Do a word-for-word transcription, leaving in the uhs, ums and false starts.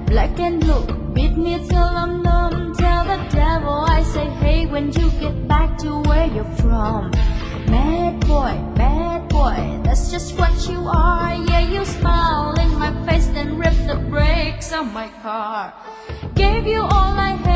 black and blue, beat me till I'm numb. Tell the devil I say hey when you get back to where you're from. Bad boy, bad boy, that's just what you are. Yeah, you smile in my face, then rip the brakes on my car. Gave you all I had.